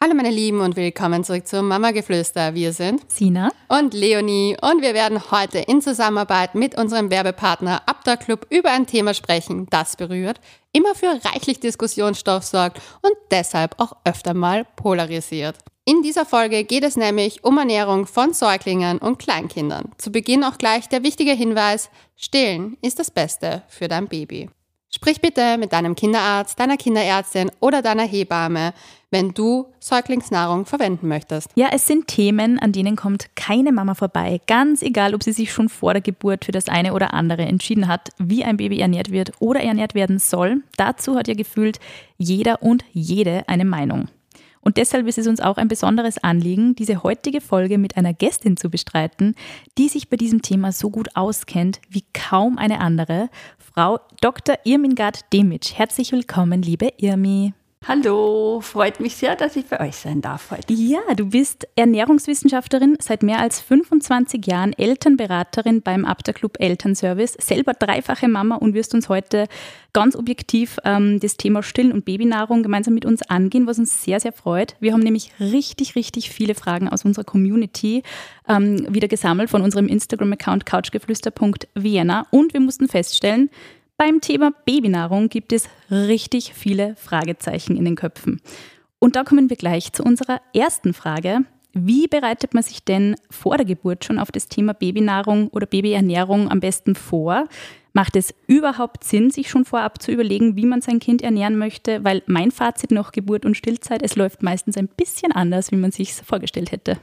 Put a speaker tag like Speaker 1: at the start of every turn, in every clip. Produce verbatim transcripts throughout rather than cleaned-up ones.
Speaker 1: Hallo meine Lieben und willkommen zurück zu Mama-Geflüster. Wir sind
Speaker 2: Sina
Speaker 1: und Leonie und wir werden heute in Zusammenarbeit mit unserem Werbepartner Aptar-Club über ein Thema sprechen, das berührt, immer für reichlich Diskussionsstoff sorgt und deshalb auch öfter mal polarisiert. In dieser Folge geht es nämlich um Ernährung von Säuglingen und Kleinkindern. Zu Beginn auch gleich der wichtige Hinweis: Stillen ist das Beste für dein Baby. Sprich bitte mit deinem Kinderarzt, deiner Kinderärztin oder deiner Hebamme, wenn du Säuglingsnahrung verwenden möchtest.
Speaker 2: Ja, es sind Themen, an denen kommt keine Mama vorbei. Ganz egal, ob sie sich schon vor der Geburt für das eine oder andere entschieden hat, wie ein Baby ernährt wird oder ernährt werden soll. Dazu hat ja gefühlt jeder und jede eine Meinung. Und deshalb ist es uns auch ein besonderes Anliegen, diese heutige Folge mit einer Gästin zu bestreiten, die sich bei diesem Thema so gut auskennt wie kaum eine andere, Frau Doktor Irmingard Demic. Herzlich willkommen, liebe Irmi.
Speaker 3: Hallo, freut mich sehr, dass ich bei euch sein darf heute.
Speaker 2: Ja, du bist Ernährungswissenschaftlerin, seit mehr als fünfundzwanzig Jahren Elternberaterin beim Aptar-Club Elternservice, selber dreifache Mama und wirst uns heute ganz objektiv ähm, das Thema Stillen und Babynahrung gemeinsam mit uns angehen, was uns sehr, sehr freut. Wir haben nämlich richtig, richtig viele Fragen aus unserer Community ähm, wieder gesammelt von unserem Instagram-Account couchgeflüster punkt vienna und wir mussten feststellen, beim Thema Babynahrung gibt es richtig viele Fragezeichen in den Köpfen. Und da kommen wir gleich zu unserer ersten Frage. Wie bereitet man sich denn vor der Geburt schon auf das Thema Babynahrung oder Babyernährung am besten vor? Macht es überhaupt Sinn, sich schon vorab zu überlegen, wie man sein Kind ernähren möchte? Weil mein Fazit nach Geburt und Stillzeit, es läuft meistens ein bisschen anders, wie man sich es vorgestellt hätte.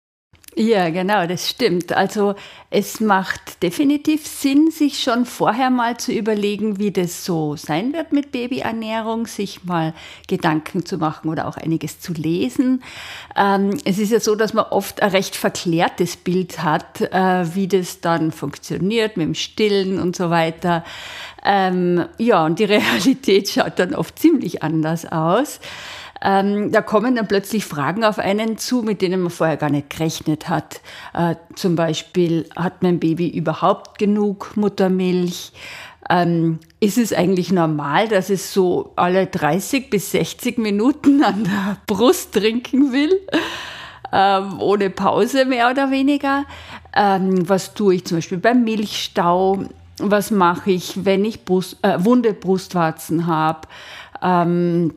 Speaker 3: Ja, genau, das stimmt. Also es macht definitiv Sinn, sich schon vorher mal zu überlegen, wie das so sein wird mit Babyernährung, sich mal Gedanken zu machen oder auch einiges zu lesen. Ähm, es ist ja so, dass man oft ein recht verklärtes Bild hat, äh, wie das dann funktioniert mit dem Stillen und so weiter. Ähm, ja, und die Realität schaut dann oft ziemlich anders aus. Ähm, da kommen dann plötzlich Fragen auf einen zu, mit denen man vorher gar nicht gerechnet hat. Äh, zum Beispiel, hat mein Baby überhaupt genug Muttermilch? Ähm, ist es eigentlich normal, dass es so alle dreißig bis sechzig Minuten an der Brust trinken will? Ähm, ohne Pause mehr oder weniger. Ähm, was tue ich zum Beispiel beim Milchstau? Was mache ich, wenn ich Brust, äh, wunde Brustwarzen habe? Ähm,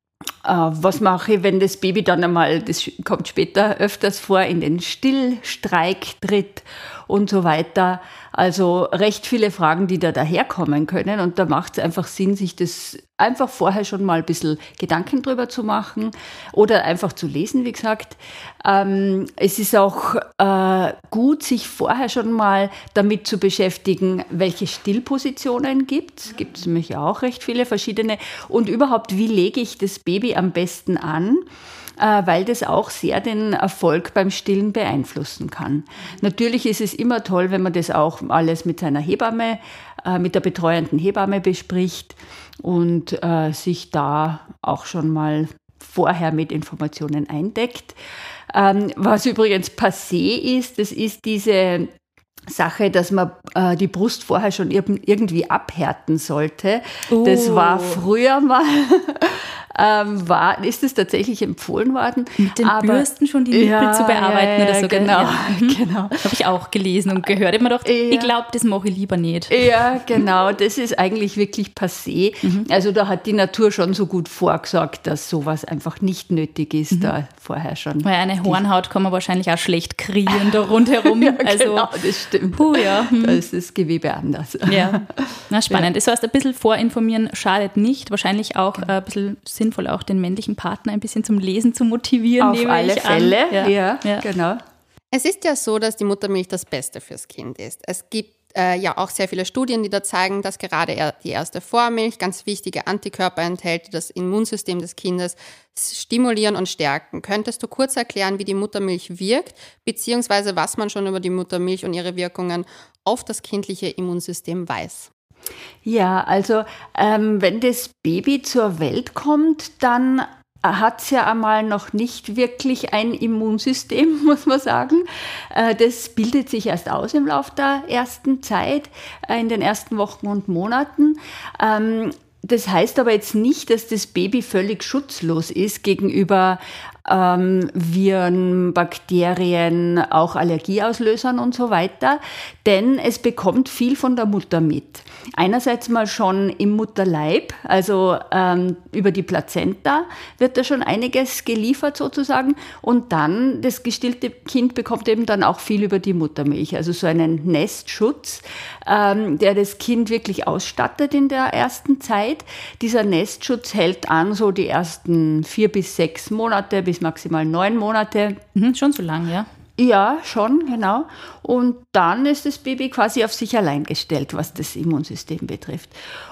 Speaker 3: Was mache ich, wenn das Baby dann einmal, das kommt später öfters vor, in den Stillstreik tritt und so weiter. Also recht viele Fragen, die da daherkommen können. Und da macht es einfach Sinn, sich das einfach vorher schon mal ein bisschen Gedanken drüber zu machen oder einfach zu lesen, wie gesagt. Ähm, es ist auch äh, gut, sich vorher schon mal damit zu beschäftigen, welche Stillpositionen gibt es. Gibt es nämlich auch recht viele verschiedene. Und überhaupt, wie lege ich das Baby am besten an? Weil das auch sehr den Erfolg beim Stillen beeinflussen kann. Natürlich ist es immer toll, wenn man das auch alles mit seiner Hebamme, mit der betreuenden Hebamme bespricht und sich da auch schon mal vorher mit Informationen eindeckt. Was übrigens passé ist, das ist diese Sache, dass man äh, die Brust vorher schon irgendwie abhärten sollte. Oh. Das war früher mal, ähm, war, ist es tatsächlich empfohlen worden.
Speaker 2: Mit den
Speaker 3: aber,
Speaker 2: Bürsten schon die Nippel
Speaker 3: ja,
Speaker 2: zu bearbeiten
Speaker 3: ja,
Speaker 2: oder so.
Speaker 3: Genau,
Speaker 2: ja. mhm.
Speaker 3: genau.
Speaker 2: Habe ich auch gelesen und gehört. Ich habe mir gedacht, ja. ich glaube, das mache ich lieber nicht.
Speaker 3: Ja, genau. Das ist eigentlich wirklich passé. Mhm. Also da hat die Natur schon so gut vorgesorgt, dass sowas einfach nicht nötig ist, mhm. da vorher schon.
Speaker 2: Weil eine Hornhaut kann man wahrscheinlich auch schlecht kriegen da rundherum.
Speaker 3: Ja,
Speaker 2: also,
Speaker 3: genau, das stimmt.
Speaker 2: Puh, ja.
Speaker 3: Da ist das Gewebe anders.
Speaker 2: Ja, na, spannend. Ja. Das heißt, ein bisschen vorinformieren schadet nicht. Wahrscheinlich auch äh, ein bisschen sinnvoll, auch den männlichen Partner ein bisschen zum Lesen zu motivieren.
Speaker 3: Auf alle Fälle,
Speaker 2: ja.
Speaker 3: Ja,
Speaker 2: ja,
Speaker 3: genau.
Speaker 1: Es ist ja so, dass die Muttermilch das Beste fürs Kind ist. Es gibt äh, ja auch sehr viele Studien, die da zeigen, dass gerade er, die erste Vormilch ganz wichtige Antikörper enthält, die das Immunsystem des Kindes stimulieren und stärken. Könntest du kurz erklären, wie die Muttermilch wirkt, beziehungsweise was man schon über die Muttermilch und ihre Wirkungen auf das kindliche Immunsystem weiß?
Speaker 3: Ja, also ähm, wenn das Baby zur Welt kommt, dann hat es ja einmal noch nicht wirklich ein Immunsystem, muss man sagen. Das bildet sich erst aus im Laufe der ersten Zeit, in den ersten Wochen und Monaten. Das heißt aber jetzt nicht, dass das Baby völlig schutzlos ist gegenüber ähm, Viren, Bakterien, auch Allergieauslösern und so weiter. Denn es bekommt viel von der Mutter mit. Einerseits mal schon im Mutterleib, also ähm, über die Plazenta wird da schon einiges geliefert sozusagen. Und dann das gestillte Kind bekommt eben dann auch viel über die Muttermilch. Also so einen Nestschutz, ähm, der das Kind wirklich ausstattet in der ersten Zeit. Dieser Nestschutz hält an so die ersten vier bis sechs Monate, bis maximal neun Monate.
Speaker 2: Mhm, schon so lang, ja?
Speaker 3: Ja, schon, genau. Und dann ist das Baby quasi auf sich allein gestellt, was das Immunsystem betrifft.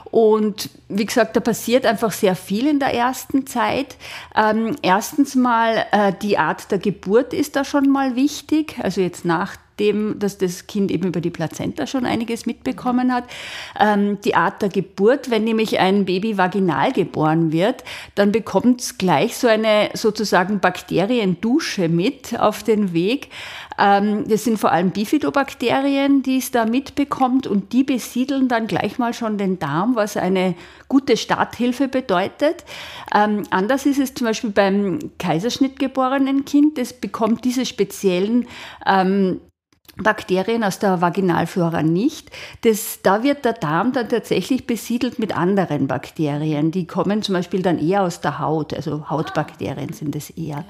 Speaker 3: Und wie gesagt, da passiert einfach sehr viel in der ersten Zeit. Ähm, erstens mal, äh, die Art der Geburt ist da schon mal wichtig. Also jetzt nach dem, dass das Kind eben über die Plazenta schon einiges mitbekommen hat. Ähm, die Art der Geburt, wenn nämlich ein Baby vaginal geboren wird, dann bekommt es gleich so eine sozusagen Bakteriendusche mit auf den Weg. Ähm, das sind vor allem Bifidobakterien, die es da mitbekommt und die besiedeln dann gleich mal schon den Darm, was eine gute Starthilfe bedeutet. Ähm, anders ist es zum Beispiel beim Kaiserschnitt geborenen Kind, das bekommt diese speziellen ähm, Bakterien aus der Vaginalflora nicht. Das, da wird der Darm dann tatsächlich besiedelt mit anderen Bakterien. Die kommen zum Beispiel dann eher aus der Haut, also Hautbakterien sind es eher.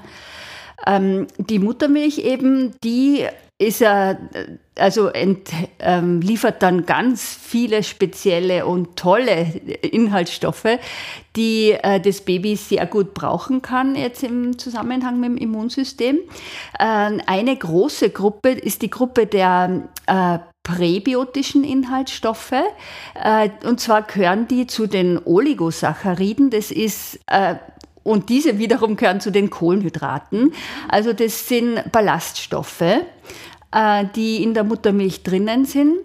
Speaker 3: Ähm, die Muttermilch eben, die ist ja, also ent, ähm, liefert dann ganz viele spezielle und tolle Inhaltsstoffe, die äh, das Baby sehr gut brauchen kann, jetzt im Zusammenhang mit dem Immunsystem. Äh, eine große Gruppe ist die Gruppe der äh, präbiotischen Inhaltsstoffe. Äh, und zwar gehören die zu den Oligosacchariden. Das ist äh, Und diese wiederum gehören zu den Kohlenhydraten. Also das sind Ballaststoffe, äh, die in der Muttermilch drinnen sind.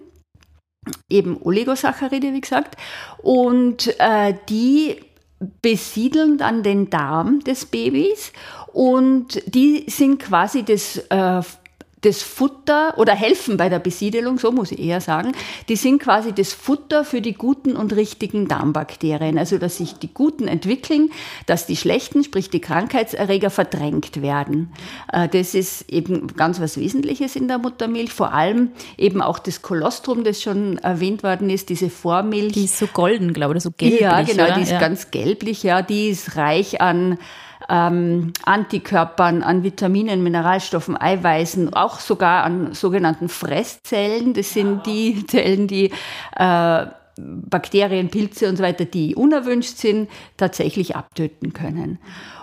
Speaker 3: Eben Oligosaccharide, wie gesagt. Und äh, die besiedeln dann den Darm des Babys. Und die sind quasi das äh, das Futter oder helfen bei der Besiedelung, so muss ich eher sagen, die sind quasi das Futter für die guten und richtigen Darmbakterien. Also, dass sich die guten entwickeln, dass die schlechten, sprich die Krankheitserreger, verdrängt werden. Das ist eben ganz was Wesentliches in der Muttermilch, vor allem eben auch das Kolostrum, das schon erwähnt worden ist, diese Vormilch.
Speaker 2: Die ist so golden, glaube ich, so gelblich.
Speaker 3: Ja, genau,
Speaker 2: oder?
Speaker 3: die ist
Speaker 2: ja.
Speaker 3: ganz gelblich, ja, die ist reich an Ähm, Antikörpern, an Vitaminen, Mineralstoffen, Eiweißen, auch sogar an sogenannten Fresszellen. Das sind die Zellen, die äh, Bakterien, Pilze und so weiter, die unerwünscht sind, tatsächlich abtöten können.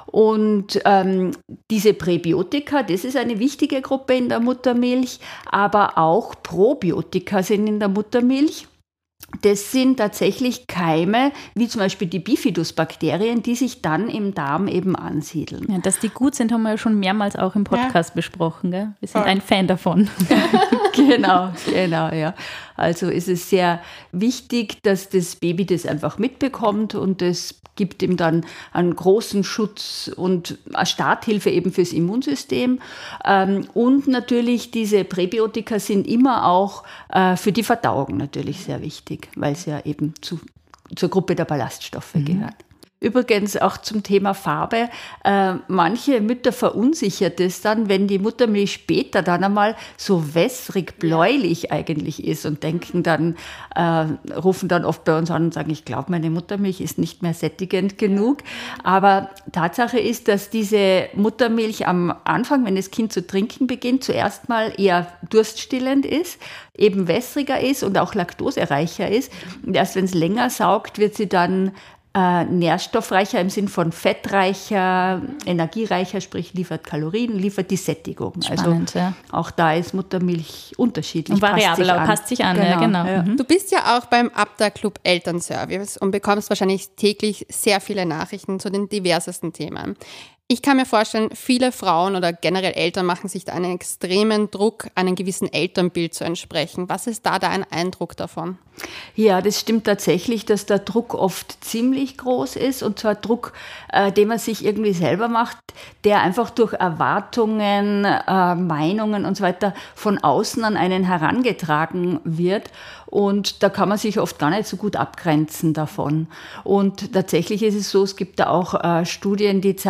Speaker 3: Und ähm, diese Präbiotika, das ist eine wichtige Gruppe in der Muttermilch, aber auch Probiotika sind in der Muttermilch. Das sind tatsächlich Keime, wie zum Beispiel die Bifidusbakterien, die sich dann im Darm eben ansiedeln.
Speaker 2: Ja, dass die gut sind, haben wir ja schon mehrmals auch im Podcast ja. besprochen. Gell? Wir sind
Speaker 3: ja.
Speaker 2: ein Fan davon.
Speaker 3: Genau, genau, ja. Also ist es sehr wichtig, dass das Baby das einfach mitbekommt und das gibt ihm dann einen großen Schutz und eine Starthilfe eben fürs Immunsystem. Und natürlich diese Präbiotika sind immer auch für die Verdauung natürlich sehr wichtig, weil sie ja eben zu, zur Gruppe der Ballaststoffe mhm. gehören. Übrigens auch zum Thema Farbe. Äh, manche Mütter verunsichert es dann, wenn die Muttermilch später dann einmal so wässrig-bläulich eigentlich ist und denken dann, äh, rufen dann oft bei uns an und sagen, ich glaube, meine Muttermilch ist nicht mehr sättigend genug. Aber Tatsache ist, dass diese Muttermilch am Anfang, wenn das Kind zu trinken beginnt, zuerst mal eher durststillend ist, eben wässriger ist und auch laktosereicher ist. Und erst wenn es länger saugt, wird sie dann Äh, nährstoffreicher im Sinn von fettreicher, energiereicher, sprich liefert Kalorien, liefert die Sättigung.
Speaker 2: Spannend,
Speaker 3: also
Speaker 2: ja.
Speaker 3: auch da ist Muttermilch unterschiedlich.
Speaker 2: Und variabel, aber passt sich an. Genau, ja, genau.
Speaker 1: Ja. Du bist ja auch beim Aptar-Club Elternservice und bekommst wahrscheinlich täglich sehr viele Nachrichten zu den diversesten Themen. Ich kann mir vorstellen, viele Frauen oder generell Eltern machen sich da einen extremen Druck, einem gewissen Elternbild zu entsprechen. Was ist da dein Eindruck davon?
Speaker 3: Ja, das stimmt tatsächlich, dass der Druck oft ziemlich groß ist und zwar Druck, äh, den man sich irgendwie selber macht, der einfach durch Erwartungen, äh, Meinungen und so weiter von außen an einen herangetragen wird. Und da kann man sich oft gar nicht so gut abgrenzen davon. Und tatsächlich ist es so, es gibt da auch äh, Studien, die zeigen,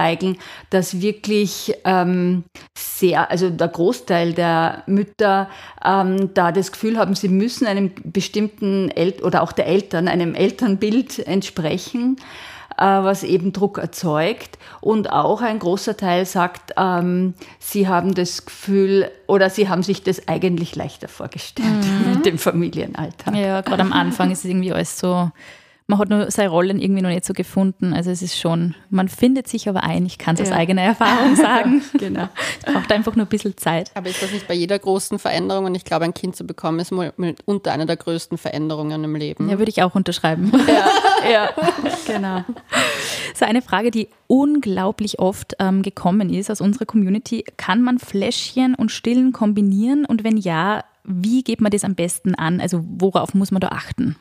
Speaker 3: dass wirklich ähm, sehr, also der Großteil der Mütter ähm, da das Gefühl haben, sie müssen einem bestimmten El- oder auch der Eltern, einem Elternbild entsprechen, was eben Druck erzeugt. Und auch ein großer Teil sagt, ähm, sie haben das Gefühl oder sie haben sich das eigentlich leichter vorgestellt mhm. mit dem Familienalltag.
Speaker 2: Ja, gerade am Anfang ist es irgendwie alles so, man hat nur seine Rollen irgendwie noch nicht so gefunden. Also es ist schon, man findet sich aber ein, ich kann es ja. aus eigener Erfahrung sagen.
Speaker 3: Genau.
Speaker 2: Es braucht einfach nur ein bisschen Zeit.
Speaker 1: Aber ist das nicht bei jeder großen Veränderung? Und ich glaube, ein Kind zu bekommen ist mitunter eine der größten Veränderungen im Leben.
Speaker 2: Ja, würde ich auch unterschreiben.
Speaker 3: Ja, ja, genau.
Speaker 2: So eine Frage, die unglaublich oft ähm, gekommen ist aus unserer Community. Kann man Fläschchen und Stillen kombinieren? Und wenn ja, wie geht man das am besten an? Also worauf muss man da achten?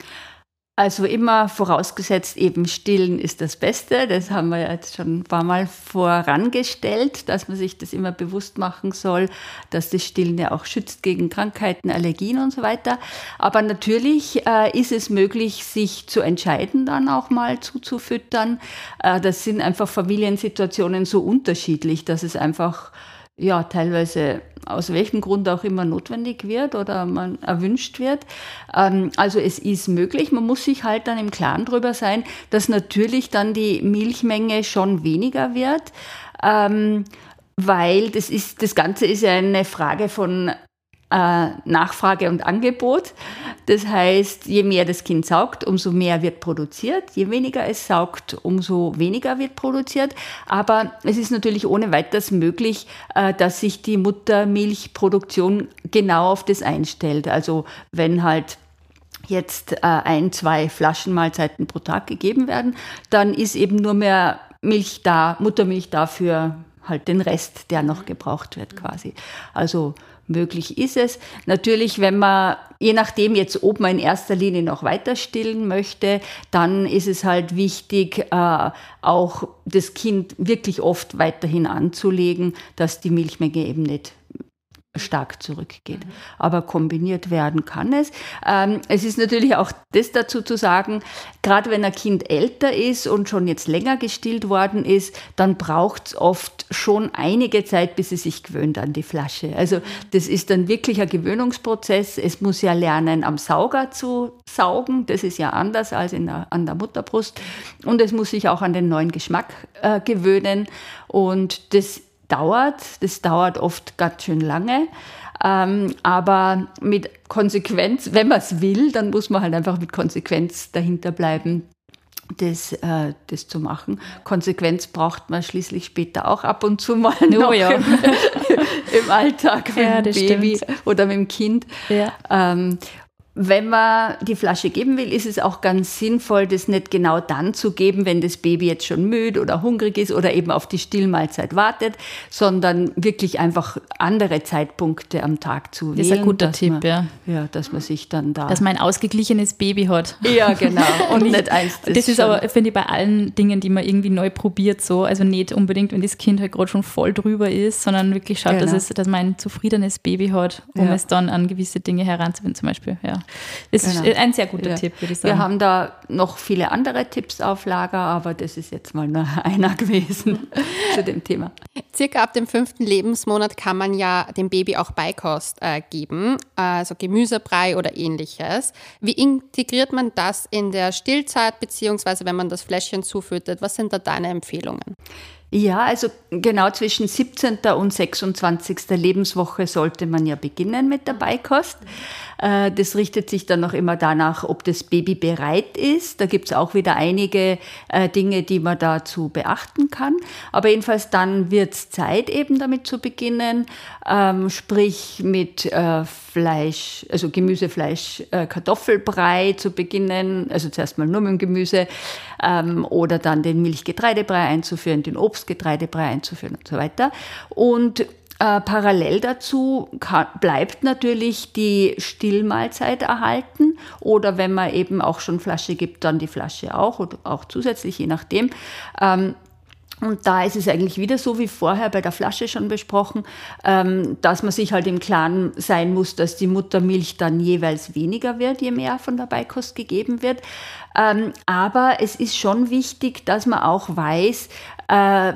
Speaker 3: Also immer vorausgesetzt, eben Stillen ist das Beste. Das haben wir jetzt schon ein paar Mal vorangestellt, dass man sich das immer bewusst machen soll, dass das Stillen ja auch schützt gegen Krankheiten, Allergien und so weiter. Aber natürlich äh, ist es möglich, sich zu entscheiden, dann auch mal zuzufüttern. Äh, das sind einfach Familiensituationen so unterschiedlich, dass es einfach ja teilweise aus welchem Grund auch immer notwendig wird oder man erwünscht wird. Ähm, also es ist möglich, man muss sich halt dann im Klaren drüber sein, dass natürlich dann die Milchmenge schon weniger wird, ähm, weil das ist, das Ganze ist ja eine Frage von äh, Nachfrage und Angebot. Das heißt, je mehr das Kind saugt, umso mehr wird produziert. Je weniger es saugt, umso weniger wird produziert. Aber es ist natürlich ohne weiteres möglich, äh, dass sich die Muttermilchproduktion genau auf das einstellt. Also wenn halt jetzt äh, ein, zwei Flaschenmahlzeiten pro Tag gegeben werden, dann ist eben nur mehr Milch da, Muttermilch da für halt den Rest, der noch gebraucht wird quasi. Also möglich ist es. Natürlich, wenn man, je nachdem jetzt, ob man in erster Linie noch weiter stillen möchte, dann ist es halt wichtig, äh, auch das Kind wirklich oft weiterhin anzulegen, dass die Milchmenge eben nicht stark zurückgeht. Mhm. Aber kombiniert werden kann es. Ähm, es ist natürlich auch das dazu zu sagen, gerade wenn ein Kind älter ist und schon jetzt länger gestillt worden ist, dann braucht es oft schon einige Zeit, bis es sich gewöhnt an die Flasche. Also das ist dann wirklich ein Gewöhnungsprozess. Es muss ja lernen, am Sauger zu saugen. Das ist ja anders als in der, an der Mutterbrust. Und es muss sich auch an den neuen Geschmack äh, gewöhnen. Und das dauert, das dauert oft ganz schön lange, ähm, aber mit Konsequenz, wenn man es will, dann muss man halt einfach mit Konsequenz dahinter bleiben, das, äh, das zu machen. Konsequenz braucht man schließlich später auch ab und zu mal
Speaker 2: no,
Speaker 3: noch
Speaker 2: ja.
Speaker 3: im, im Alltag mit
Speaker 2: ja,
Speaker 3: dem Baby
Speaker 2: stimmt.
Speaker 3: oder mit dem Kind.
Speaker 2: Ja.
Speaker 3: Ähm, Wenn man die Flasche geben will, ist es auch ganz sinnvoll, das nicht genau dann zu geben, wenn das Baby jetzt schon müde oder hungrig ist oder eben auf die Stillmahlzeit wartet, sondern wirklich einfach andere Zeitpunkte am Tag zu wählen.
Speaker 2: Das ist ein guter Tipp,
Speaker 3: man,
Speaker 2: ja.
Speaker 3: Ja, dass man sich dann da...
Speaker 2: Dass man ein ausgeglichenes Baby hat.
Speaker 3: Ja, genau. Und
Speaker 2: nicht,
Speaker 3: nicht eins, das
Speaker 2: Das ist
Speaker 3: schon,
Speaker 2: aber, finde ich, bei allen Dingen, die man irgendwie neu probiert, so. Also nicht unbedingt, wenn das Kind halt gerade schon voll drüber ist, sondern wirklich schaut,
Speaker 3: Genau.
Speaker 2: dass, es, dass man ein zufriedenes Baby hat, um
Speaker 3: Ja.
Speaker 2: es dann an gewisse Dinge heranzubinden, zum Beispiel. Ja. Das
Speaker 3: Genau.
Speaker 2: ist ein sehr guter
Speaker 3: Ja.
Speaker 2: Tipp, würde ich sagen.
Speaker 3: Wir haben da noch viele andere Tipps auf Lager, aber das ist jetzt mal nur einer gewesen zu dem Thema.
Speaker 1: Circa ab dem fünften Lebensmonat kann man ja dem Baby auch Beikost äh, geben, also Gemüsebrei oder ähnliches. Wie integriert man das in der Stillzeit, beziehungsweise wenn man das Fläschchen zufüttert? Was sind da deine Empfehlungen?
Speaker 3: Ja, also genau zwischen siebzehnten und sechsundzwanzigsten Lebenswoche sollte man ja beginnen mit der Beikost. Das richtet sich dann noch immer danach, ob das Baby bereit ist. Da gibt es auch wieder einige Dinge, die man dazu beachten kann. Aber jedenfalls dann wird es Zeit, eben damit zu beginnen. Sprich mit Fleisch, also Gemüse, Fleisch, Kartoffelbrei zu beginnen. Also zuerst mal nur mit dem Gemüse. Oder dann den Milchgetreidebrei einzuführen, den Obstgetreidebrei einzuführen und so weiter. Und Äh, parallel dazu kann, bleibt natürlich die Stillmahlzeit erhalten oder wenn man eben auch schon Flasche gibt, dann die Flasche auch oder auch zusätzlich, je nachdem. Ähm, und da ist es eigentlich wieder so wie vorher bei der Flasche schon besprochen, ähm, dass man sich halt im Klaren sein muss, dass die Muttermilch dann jeweils weniger wird, je mehr von der Beikost gegeben wird. Ähm, aber es ist schon wichtig, dass man auch weiß, äh,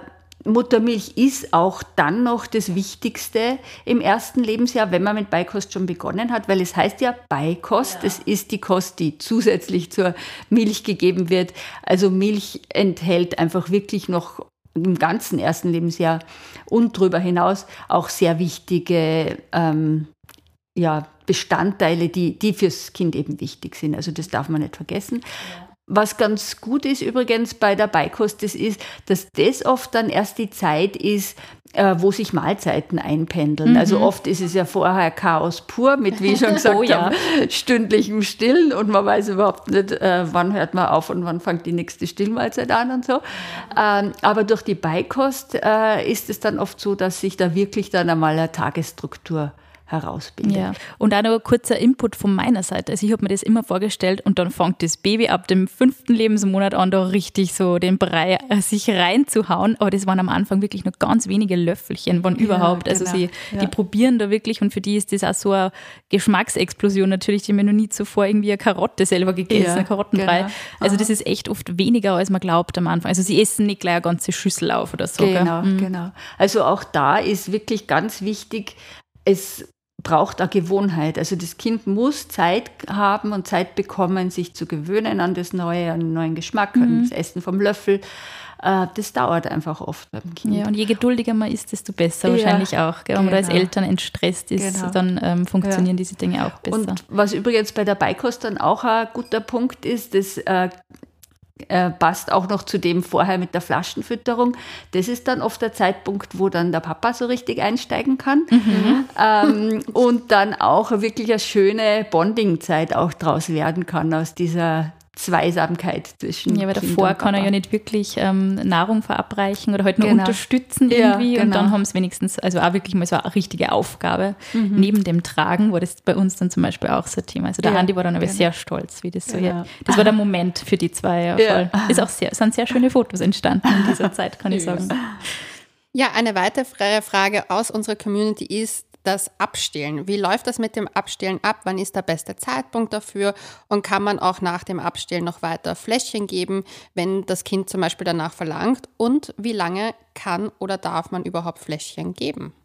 Speaker 3: Muttermilch ist auch dann noch das Wichtigste im ersten Lebensjahr, wenn man mit Beikost schon begonnen hat, weil es heißt ja Beikost, ja. Das ist die Kost, die zusätzlich zur Milch gegeben wird. Also Milch enthält einfach wirklich noch im ganzen ersten Lebensjahr und darüber hinaus auch sehr wichtige ähm, ja, Bestandteile, die, die fürs Kind eben wichtig sind. Also das darf man nicht vergessen. Ja. Was ganz gut ist übrigens bei der Beikost, das ist, dass das oft dann erst die Zeit ist, äh, wo sich Mahlzeiten einpendeln. Mhm. Also oft ist es ja vorher Chaos pur mit, wie ich schon gesagt oh, ja. habe, stündlichem Stillen und man weiß überhaupt nicht, äh, wann hört man auf und wann fängt die nächste Stillmahlzeit an und so. Ähm, aber durch die Beikost äh, ist es dann oft so, dass sich da wirklich dann einmal eine Tagesstruktur herausbildet.
Speaker 2: Ja. Und auch noch ein kurzer Input von meiner Seite. Also ich habe mir das immer vorgestellt und dann fängt das Baby ab dem fünften Lebensmonat an, da richtig so den Brei äh, sich reinzuhauen. Aber das waren am Anfang wirklich nur ganz wenige Löffelchen, wann ja, überhaupt. Also genau. sie, ja. die probieren da wirklich und für die ist das auch so eine Geschmacksexplosion. Natürlich, die haben mir noch nie zuvor irgendwie eine Karotte selber gegessen, ja, einen Karottenbrei. Genau. Also das ist echt oft weniger, als man glaubt am Anfang. Also sie essen nicht gleich eine ganze Schüssel auf oder so.
Speaker 3: Genau,
Speaker 2: mhm.
Speaker 3: genau. Also auch da ist wirklich ganz wichtig, es braucht eine Gewohnheit. Also das Kind muss Zeit haben und Zeit bekommen, sich zu gewöhnen an das Neue, an den neuen Geschmack, mhm. an das Essen vom Löffel. Das dauert einfach oft beim Kind.
Speaker 2: Ja, und je geduldiger man ist, desto besser ja, wahrscheinlich auch. Gell? Wenn genau. man als Eltern entstresst ist, genau. dann ähm, funktionieren ja. diese Dinge auch besser.
Speaker 3: Und was übrigens bei der Beikost dann auch ein guter Punkt ist, das äh, Äh, passt auch noch zu dem vorher mit der Flaschenfütterung. Das ist dann oft der Zeitpunkt, wo dann der Papa so richtig einsteigen kann. Mhm. Ähm, und dann auch wirklich eine schöne Bonding-Zeit auch draus werden kann aus dieser Zweisamkeit zwischen
Speaker 2: Ja, weil
Speaker 3: Kind
Speaker 2: davor
Speaker 3: und
Speaker 2: kann er ja nicht wirklich ähm, Nahrung verabreichen oder halt nur genau. unterstützen irgendwie ja, genau. und dann haben sie wenigstens, also auch wirklich mal so eine richtige Aufgabe mhm. neben dem Tragen, war das bei uns dann zum Beispiel auch so ein Thema. Also der ja, Andi war dann aber genau. sehr stolz, wie das so genau. Das war der Moment für die zwei. Ja, voll. Ja. Ist auch sehr, es sind sehr schöne Fotos entstanden in dieser Zeit, kann ich sagen.
Speaker 1: Ja, eine weitere Frage aus unserer Community ist das Abstillen. Wie läuft das mit dem Abstillen ab? Wann ist der beste Zeitpunkt dafür? Und kann man auch nach dem Abstillen noch weiter Fläschchen geben, wenn das Kind zum Beispiel danach verlangt? Und wie lange kann oder darf man überhaupt Fläschchen geben?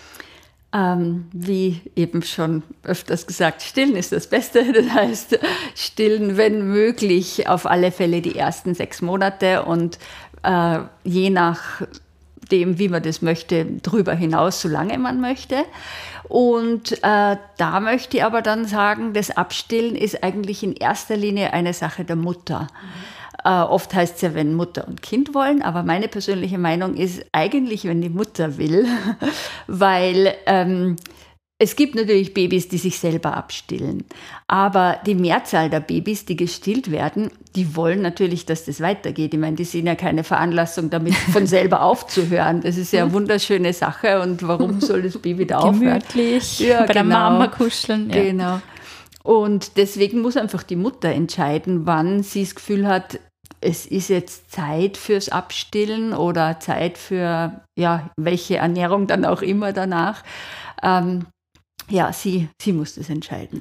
Speaker 3: Ähm, wie eben schon öfters gesagt, stillen ist das Beste. Das heißt, stillen, wenn möglich, auf alle Fälle die ersten sechs Monate und äh, je nach dem, wie man das möchte, darüber hinaus, solange man möchte. Und äh, da möchte ich aber dann sagen, das Abstillen ist eigentlich in erster Linie eine Sache der Mutter. Mhm. Äh, oft heißt es ja, wenn Mutter und Kind wollen, aber meine persönliche Meinung ist eigentlich, wenn die Mutter will, weil ähm, es gibt natürlich Babys, die sich selber abstillen, aber die Mehrzahl der Babys, die gestillt werden, die wollen natürlich, dass das weitergeht. Ich meine, die sehen ja keine Veranlassung, damit von selber aufzuhören. Das ist ja eine wunderschöne Sache und warum soll das Baby da aufhören?
Speaker 2: Gemütlich, ja, bei genau. der Mama kuscheln.
Speaker 3: Ja. Genau. Und deswegen muss einfach die Mutter entscheiden, wann sie das Gefühl hat, es ist jetzt Zeit fürs Abstillen oder Zeit für, ja, welche Ernährung dann auch immer danach. Ähm, Ja, sie, sie muss das entscheiden.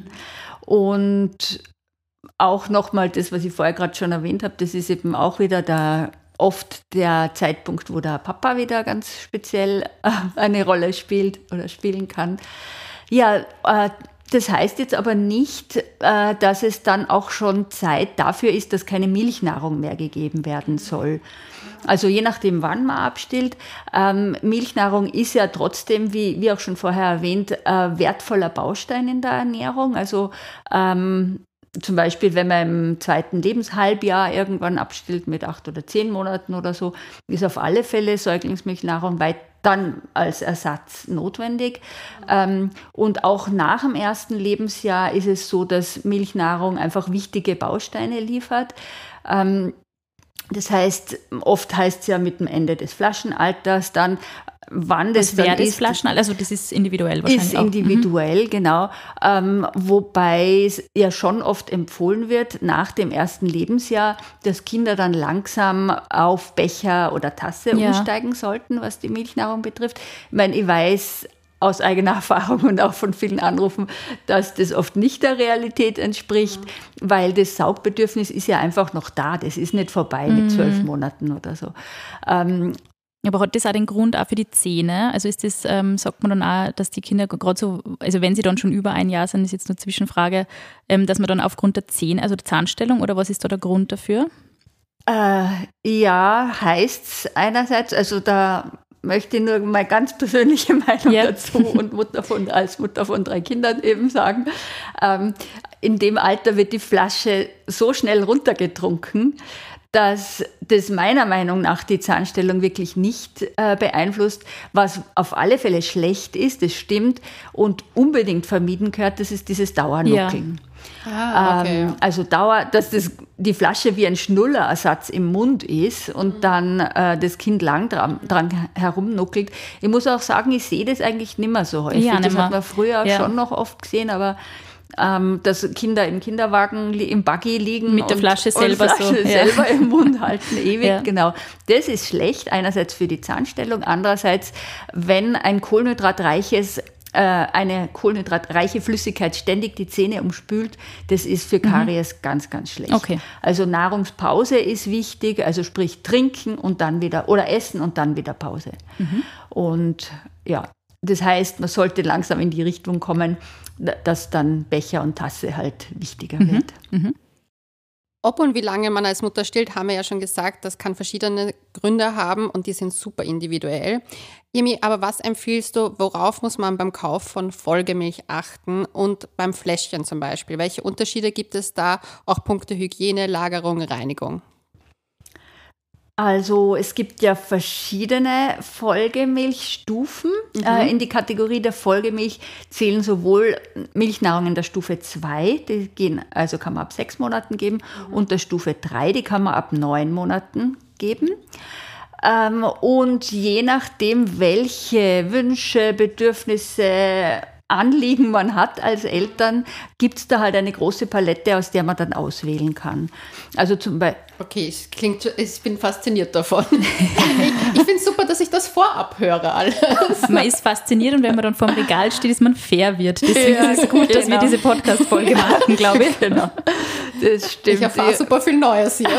Speaker 3: Und auch nochmal das, was ich vorher gerade schon erwähnt habe, das ist eben auch wieder der, oft der Zeitpunkt, wo der Papa wieder ganz speziell äh, eine Rolle spielt oder spielen kann. Ja, äh, das heißt jetzt aber nicht, äh, dass es dann auch schon Zeit dafür ist, dass keine Milchnahrung mehr gegeben werden soll. Also je nachdem, wann man abstillt. Ähm, Milchnahrung ist ja trotzdem, wie, wie auch schon vorher erwähnt, äh, wertvoller Baustein in der Ernährung. Also ähm, zum Beispiel, wenn man im zweiten Lebenshalbjahr irgendwann abstillt mit acht oder zehn Monaten oder so, ist auf alle Fälle Säuglingsmilchnnahrung weit dann als Ersatz notwendig. Ähm, und auch nach dem ersten Lebensjahr ist es so, dass Milchnahrung einfach wichtige Bausteine liefert. Ähm, Das heißt, oft heißt es ja mit dem Ende des Flaschenalters dann, wann das,
Speaker 2: das wäre
Speaker 3: das
Speaker 2: ist, Flaschenalter, also das ist individuell wahrscheinlich
Speaker 3: ist
Speaker 2: auch.
Speaker 3: individuell, mhm. genau. Ähm, wobei es ja schon oft empfohlen wird, nach dem ersten Lebensjahr, dass Kinder dann langsam auf Becher oder Tasse ja. umsteigen sollten, was die Milchnahrung betrifft. Ich meine, ich weiß aus eigener Erfahrung und auch von vielen Anrufen, dass das oft nicht der Realität entspricht, mhm. weil das Saugbedürfnis ist ja einfach noch da. Das ist nicht vorbei mhm. mit zwölf Monaten oder so. Ähm,
Speaker 2: Aber hat das auch den Grund auch für die Zähne? Also ist das, ähm, sagt man dann auch, dass die Kinder gerade so, also wenn sie dann schon über ein Jahr sind, ist jetzt nur Zwischenfrage, ähm, dass man dann aufgrund der Zähne, also der Zahnstellung, oder was ist da der Grund dafür?
Speaker 3: Äh, ja, heißt es einerseits, also da möchte ich nur meine ganz persönliche Meinung ja. dazu und Mutter von, als Mutter von drei Kindern eben sagen. Ähm, in dem Alter wird die Flasche so schnell runtergetrunken, dass das meiner Meinung nach die Zahnstellung wirklich nicht äh, beeinflusst. Was auf alle Fälle schlecht ist, das stimmt, und unbedingt vermieden gehört, das ist dieses Dauernuckeln. Ja.
Speaker 1: Ah, okay.
Speaker 3: ähm, also Dauer, dass das, die Flasche wie ein Schnullerersatz im Mund ist und mhm. dann äh, das Kind lang dran, dran herumnuckelt. Ich muss auch sagen, ich sehe das eigentlich nicht mehr so häufig.
Speaker 2: Ja,
Speaker 3: das hat man früher
Speaker 2: ja.
Speaker 3: schon noch oft gesehen, aber ähm, dass Kinder im Kinderwagen, im Buggy liegen
Speaker 2: mit der
Speaker 3: und,
Speaker 2: selber,
Speaker 3: und Flasche
Speaker 2: so.
Speaker 3: selber
Speaker 2: ja.
Speaker 3: im Mund halten, ewig,
Speaker 2: ja.
Speaker 3: genau. Das ist schlecht, einerseits für die Zahnstellung, andererseits, wenn ein kohlenhydratreiches eine kohlenhydratreiche Flüssigkeit ständig die Zähne umspült, das ist für Karies mhm. ganz, ganz schlecht.
Speaker 2: Okay.
Speaker 3: Also Nahrungspause ist wichtig, also sprich trinken und dann wieder, oder essen und dann wieder Pause. Mhm. Und ja, das heißt, man sollte langsam in die Richtung kommen, dass dann Becher und Tasse halt wichtiger
Speaker 2: mhm.
Speaker 3: wird.
Speaker 2: Mhm.
Speaker 1: Ob und wie lange man als Mutter stillt, haben wir ja schon gesagt, das kann verschiedene Gründe haben und die sind super individuell. Irmi, aber was empfiehlst du, worauf muss man beim Kauf von Folgemilch achten und beim Fläschchen zum Beispiel? Welche Unterschiede gibt es da, auch Punkte Hygiene, Lagerung, Reinigung?
Speaker 3: Also es gibt ja verschiedene Folgemilchstufen. Mhm. Äh, in die Kategorie der Folgemilch zählen sowohl Milchnahrungen der Stufe zwei, die gehen, also kann man ab sechs Monaten geben, mhm. und der Stufe drei, die kann man ab neun Monaten geben. Ähm, und je nachdem, welche Wünsche, Bedürfnisse, Anliegen man hat als Eltern, gibt es da halt eine große Palette, aus der man dann auswählen kann. Also zum Beispiel.
Speaker 1: Okay, es klingt, ich bin fasziniert davon. ich ich finde es super, dass ich das vorab höre. Alles.
Speaker 2: Man ist fasziniert und wenn man dann vor dem Regal steht, ist man fair wird. Deswegen ja, ist es gut, genau. dass wir diese Podcast-Folge machen, glaube ich.
Speaker 3: Genau. Das stimmt.
Speaker 1: Ich erfahre super viel Neues hier.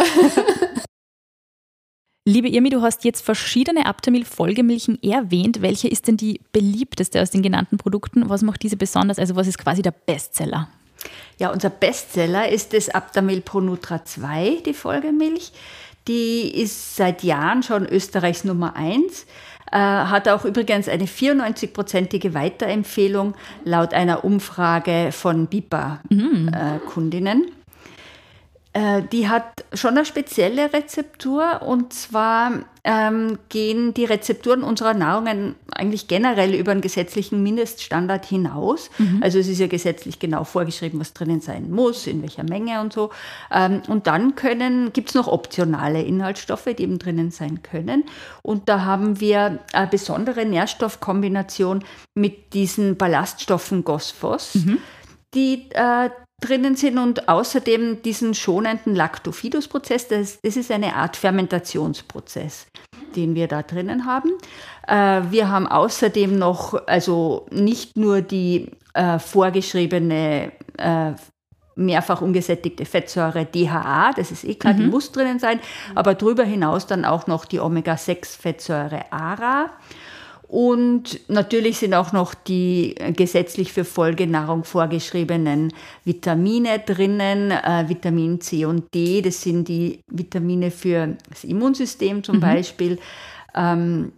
Speaker 2: Liebe Irmi, du hast jetzt verschiedene Aptamil-Folgemilchen erwähnt. Welche ist denn die beliebteste aus den genannten Produkten? Was macht diese besonders? Also was ist quasi der Bestseller?
Speaker 3: Ja, unser Bestseller ist das Aptamil Pro Nutra zwei, die Folgemilch. Die ist seit Jahren schon Österreichs Nummer eins. Äh, hat auch übrigens eine vierundneunzig-prozentige Weiterempfehlung laut einer Umfrage von BIPA-Kundinnen. Mhm. Die hat schon eine spezielle Rezeptur, und zwar ähm, gehen die Rezepturen unserer Nahrungen eigentlich generell über den gesetzlichen Mindeststandard hinaus. Mhm. Also es ist ja gesetzlich genau vorgeschrieben, was drinnen sein muss, in welcher Menge und so. Ähm, und dann gibt es noch optionale Inhaltsstoffe, die eben drinnen sein können. Und da haben wir eine besondere Nährstoffkombination mit diesen Ballaststoffen Gosphos, mhm. die äh, drinnen sind, und außerdem diesen schonenden Lactofidus-Prozess. Das, das ist eine Art Fermentationsprozess, den wir da drinnen haben. Äh, wir haben außerdem noch, also nicht nur die äh, vorgeschriebene äh, mehrfach ungesättigte Fettsäure D H A, das ist eh klar, mhm. die muss drinnen sein, aber darüber hinaus dann auch noch die Omega sechs Fettsäure A R A. Und natürlich sind auch noch die gesetzlich für Folgenahrung vorgeschriebenen Vitamine drinnen, äh, Vitamin C und D, das sind die Vitamine für das Immunsystem zum mhm. Beispiel. Ähm,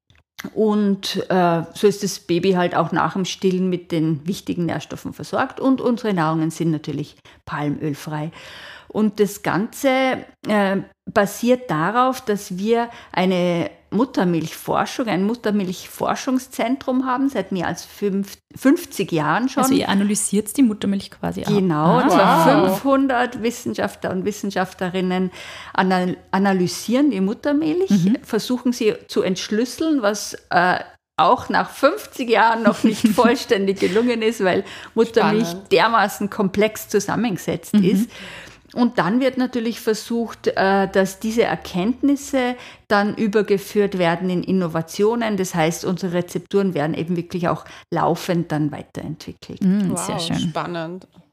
Speaker 3: und äh, so ist das Baby halt auch nach dem Stillen mit den wichtigen Nährstoffen versorgt. Und unsere Nahrungen sind natürlich palmölfrei. Und das Ganze äh, basiert darauf, dass wir eine Muttermilchforschung, ein Muttermilchforschungszentrum haben, seit mehr als fünf, fünfzig Jahren schon.
Speaker 2: Also ihr analysiert die Muttermilch quasi auch.
Speaker 3: Genau, und zwar wow. fünfhundert Wissenschaftler und Wissenschaftlerinnen anal- analysieren die Muttermilch, mhm. versuchen sie zu entschlüsseln, was äh, auch nach fünfzig Jahren noch nicht vollständig gelungen ist, weil Muttermilch Spannend. dermaßen komplex zusammengesetzt mhm. ist. Und dann wird natürlich versucht, dass diese Erkenntnisse dann übergeführt werden in Innovationen. Das heißt, unsere Rezepturen werden eben wirklich auch laufend dann weiterentwickelt.
Speaker 2: Mm,
Speaker 1: wow,
Speaker 2: sehr schön.
Speaker 1: Spannend.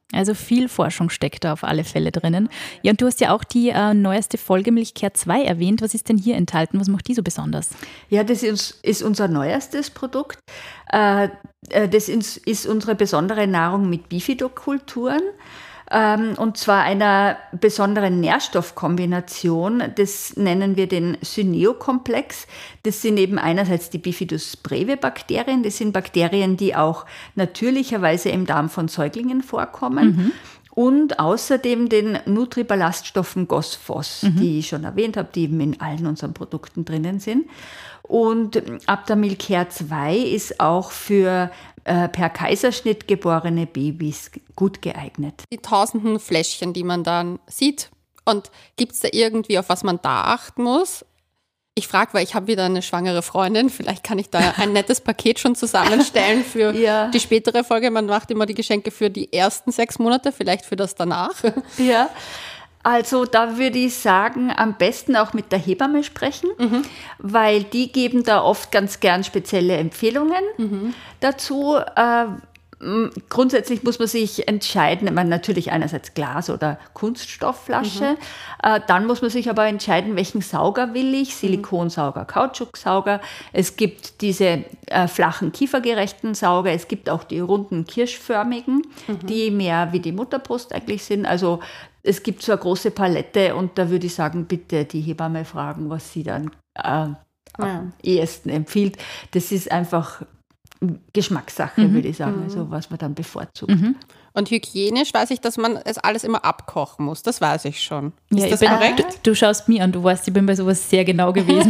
Speaker 2: Also viel Forschung steckt da auf alle Fälle drinnen. Ja, und du hast ja auch die äh, neueste Folgemilch Care zwei erwähnt. Was ist denn hier enthalten? Was macht die so besonders?
Speaker 3: Ja, das ist, ist unser neuestes Produkt. Äh, das ist, ist unsere besondere Nahrung mit Bifidokulturen. Ähm, und zwar einer besonderen Nährstoffkombination. Das nennen wir den Syneo-Komplex. Das sind eben einerseits die Bifidus Breve-Bakterien. Das sind Bakterien, die auch natürlicherweise im Darm von Säuglingen vorkommen. Mhm. Und außerdem den Nutriballaststoffen G O S F O S, mhm. die ich schon erwähnt habe, die eben in allen unseren Produkten drinnen sind. Und Aptamil Care zwei ist auch für äh, per Kaiserschnitt geborene Babys gut geeignet.
Speaker 1: Die tausenden Fläschchen, die man dann sieht. Und gibt es da irgendwie, auf was man da achten muss? Ich frage, weil ich habe wieder eine schwangere Freundin. Vielleicht kann ich da ein nettes Paket schon zusammenstellen für ja. die spätere Folge. Man macht immer die Geschenke für die ersten sechs Monate, vielleicht für das danach.
Speaker 3: Ja, also da würde ich sagen, am besten auch mit der Hebamme sprechen, mhm. weil die geben da oft ganz gern spezielle Empfehlungen mhm. dazu. Äh, Grundsätzlich muss man sich entscheiden, man natürlich einerseits Glas- oder Kunststoffflasche, mhm. äh, dann muss man sich aber entscheiden, welchen Sauger will ich, Silikonsauger, Kautschuksauger. Es gibt diese äh, flachen, kiefergerechten Sauger, es gibt auch die runden, kirschförmigen, mhm. die mehr wie die Mutterbrust eigentlich sind. Also es gibt so eine große Palette und da würde ich sagen, bitte die Hebamme fragen, was sie dann äh, ja. am ehesten empfiehlt. Das ist einfach Geschmackssache, mhm. würde ich sagen, also was man dann bevorzugt. Mhm.
Speaker 1: Und hygienisch weiß ich, dass man es alles immer abkochen muss, das weiß ich schon. Ist
Speaker 2: ja,
Speaker 1: das
Speaker 2: bin,
Speaker 1: korrekt?
Speaker 2: Du, du schaust mir an, du weißt, ich bin bei sowas sehr genau gewesen.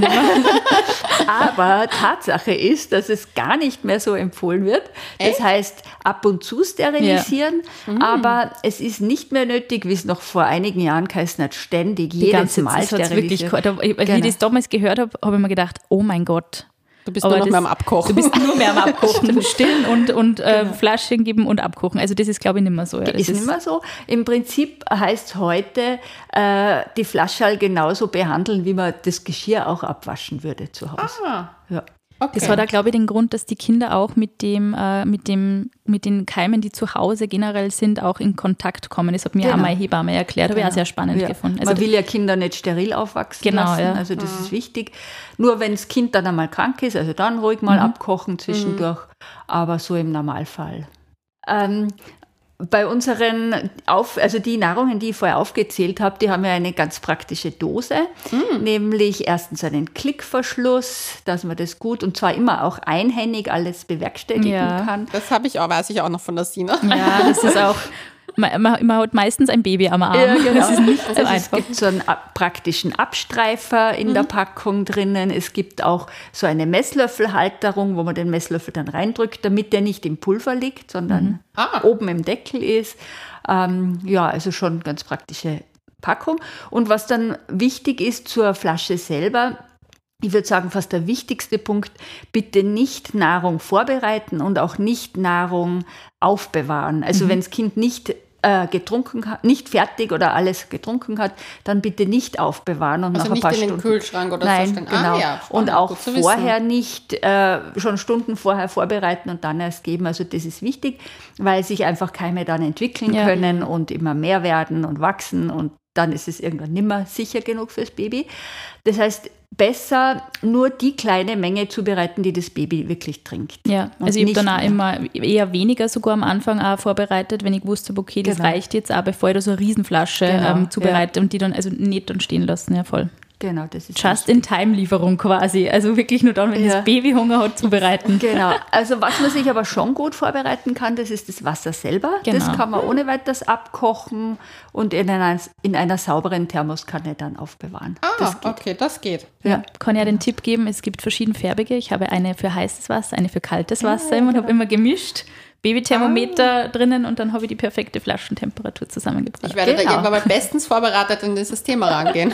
Speaker 3: Aber Tatsache ist, dass es gar nicht mehr so empfohlen wird. Das Echt? heißt, ab und zu sterilisieren, ja. mhm. aber es ist nicht mehr nötig, wie es noch vor einigen Jahren geheißen hat, ständig
Speaker 2: Die
Speaker 3: jedes
Speaker 2: ganze
Speaker 3: Mal
Speaker 2: Zeit
Speaker 3: sterilisieren.
Speaker 2: Wirklich, als genau. ich das damals gehört habe, habe ich mir gedacht, oh mein Gott.
Speaker 1: Du bist aber nur noch das, mehr am Abkochen.
Speaker 2: Du bist nur mehr am Abkochen. Stillen und, und äh, genau. Flaschen geben und abkochen. Also das ist, glaube ich, nicht mehr so. Ja. Das
Speaker 3: ist, ist nicht mehr so. Im Prinzip heißt heute, äh, die Flasche genauso behandeln, wie man das Geschirr auch abwaschen würde zu Hause.
Speaker 1: Ah.
Speaker 3: Ja.
Speaker 2: Okay. Das hat da, glaube ich, den Grund, dass die Kinder auch mit dem, äh, mit dem, mit den Keimen, die zu Hause generell sind, auch in Kontakt kommen. Das hat mir genau. auch meine Hebamme erklärt, habe genau. ich auch sehr spannend ja. gefunden.
Speaker 3: Also man will ja Kinder nicht steril aufwachsen
Speaker 2: genau,
Speaker 3: lassen,
Speaker 2: ja.
Speaker 3: also das
Speaker 1: mhm.
Speaker 3: ist wichtig. Nur wenn das Kind dann einmal krank ist, also dann ruhig mal mhm. abkochen zwischendurch, mhm. aber so im Normalfall. Ähm, Bei unseren, Auf, also die Nahrungen, die ich vorher aufgezählt habe, die haben ja eine ganz praktische Dose, mm. nämlich erstens einen Klickverschluss, dass man das gut und zwar immer auch einhändig alles bewerkstelligen
Speaker 1: ja.
Speaker 3: kann.
Speaker 1: Das habe ich auch, weiß ich auch noch von der Sina.
Speaker 2: Ja, das ist auch, man, man hat meistens ein Baby am Arm.
Speaker 3: Ja, genau.
Speaker 2: Das ist nicht so
Speaker 3: also
Speaker 2: einfach.
Speaker 3: Es gibt so einen praktischen Abstreifer in mhm. der Packung drinnen. Es gibt auch so eine Messlöffelhalterung, wo man den Messlöffel dann reindrückt, damit der nicht im Pulver liegt, sondern mhm. ah. oben im Deckel ist. Ähm, ja, also schon ganz praktische Packung. Und was dann wichtig ist zur Flasche selber, ich würde sagen, fast der wichtigste Punkt, bitte nicht Nahrung vorbereiten und auch nicht Nahrung aufbewahren. Also mhm. wenn das Kind nicht äh, getrunken hat, nicht fertig oder alles getrunken hat, dann bitte nicht aufbewahren und
Speaker 1: also
Speaker 3: nach ein
Speaker 1: nicht
Speaker 3: paar
Speaker 1: in den
Speaker 3: Stunden.
Speaker 1: Kühlschrank oder
Speaker 3: Nein,
Speaker 1: so stellen.
Speaker 3: Genau.
Speaker 1: Ah, ja,
Speaker 3: und auch vorher
Speaker 1: wissen.
Speaker 3: nicht äh, schon Stunden vorher vorbereiten und dann erst geben. Also das ist wichtig, weil sich einfach Keime dann entwickeln ja. können und immer mehr werden und wachsen und dann ist es irgendwann nicht mehr sicher genug fürs Baby. Das heißt, besser nur die kleine Menge zubereiten, die das Baby wirklich trinkt.
Speaker 2: Ja, also ich habe dann auch immer eher weniger sogar am Anfang auch vorbereitet, wenn ich gewusst habe, okay, das genau. reicht jetzt auch, bevor ich da so eine Riesenflasche genau, ähm, zubereite ja. und die dann also nicht dann stehen lassen, ja voll.
Speaker 3: Genau, das ist
Speaker 2: Just-in-Time-Lieferung quasi. Also wirklich nur dann, wenn ja. das Baby Hunger hat, zubereiten.
Speaker 3: Genau. Also was man sich aber schon gut vorbereiten kann, das ist das Wasser selber. Genau. Das kann man ohne weiteres abkochen und in einer, in einer sauberen Thermoskanne dann aufbewahren.
Speaker 1: Ah,
Speaker 3: das geht.
Speaker 1: okay, das geht.
Speaker 2: Ja. Ja. Kann ja den Tipp geben, es gibt verschiedenfarbige. Ich habe eine für heißes Wasser, eine für kaltes Wasser ja, ja, und genau. habe immer gemischt. Babythermometer ah. drinnen und dann habe ich die perfekte Flaschentemperatur zusammengebracht.
Speaker 1: Ich werde
Speaker 3: genau.
Speaker 1: da irgendwann mal bestens vorbereitet in dieses Thema rangehen.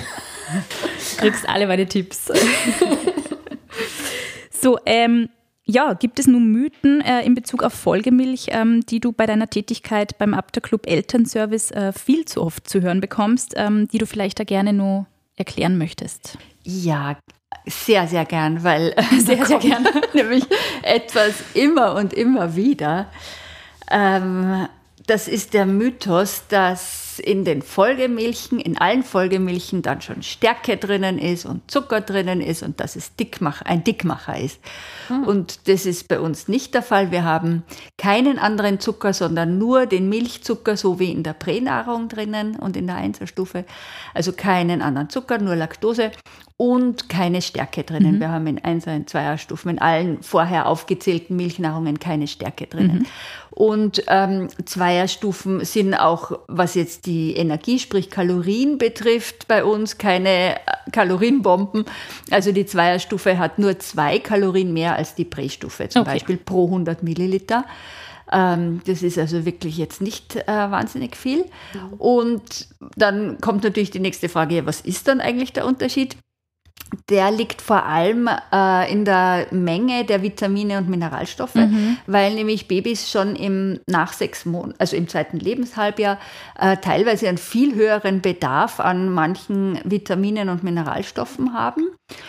Speaker 2: Du kriegst alle meine Tipps. So, ähm, ja, gibt es nun Mythen äh, in Bezug auf Folgemilch, ähm, die du bei deiner Tätigkeit beim Aptar-Club Elternservice äh, viel zu oft zu hören bekommst, ähm, die du vielleicht da gerne nur erklären möchtest?
Speaker 3: Ja, sehr, sehr gern, weil
Speaker 2: sehr, sehr gern.
Speaker 3: nämlich etwas immer und immer wieder. Ähm, das ist der Mythos, dass in den Folgemilchen, in allen Folgemilchen dann schon Stärke drinnen ist und Zucker drinnen ist und dass es Dickmach, ein Dickmacher ist. Hm. Und das ist bei uns nicht der Fall. Wir haben keinen anderen Zucker, sondern nur den Milchzucker, so wie in der Pränahrung drinnen und in der Einserstufe. Also keinen anderen Zucker, nur Laktose und keine Stärke drinnen. Mhm. Wir haben in Einser- und Zweierstufen, in allen vorher aufgezählten Milchnahrungen keine Stärke drinnen. Mhm. Und ähm, Zweierstufen sind auch, was jetzt die Energie, sprich Kalorien betrifft, bei uns keine Kalorienbomben. Also die Zweierstufe hat nur zwei Kalorien mehr als die Prästufe, zum okay. Beispiel pro hundert Milliliter. Ähm, das ist also wirklich jetzt nicht äh, wahnsinnig viel. Mhm. Und dann kommt natürlich die nächste Frage, ja, was ist dann eigentlich der Unterschied? Der liegt vor allem äh, in der Menge der Vitamine und Mineralstoffe, mhm. weil nämlich Babys schon im nach sechs Monaten, also im zweiten Lebenshalbjahr, äh, teilweise einen viel höheren Bedarf an manchen Vitaminen und Mineralstoffen haben.